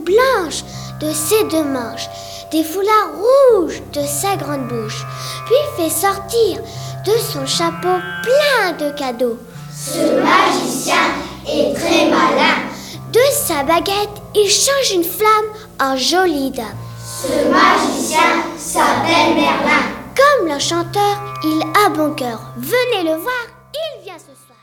blanches de ses deux manches, des foulards rouges de sa grande bouche, puis fait sortir de son chapeau plein de cadeaux. Ce magicien est très malin. De sa baguette, il change une flamme en jolie dame. Ce magicien s'appelle Merlin. Comme l'enchanteur, il a bon cœur. Venez le voir, il vient ce soir.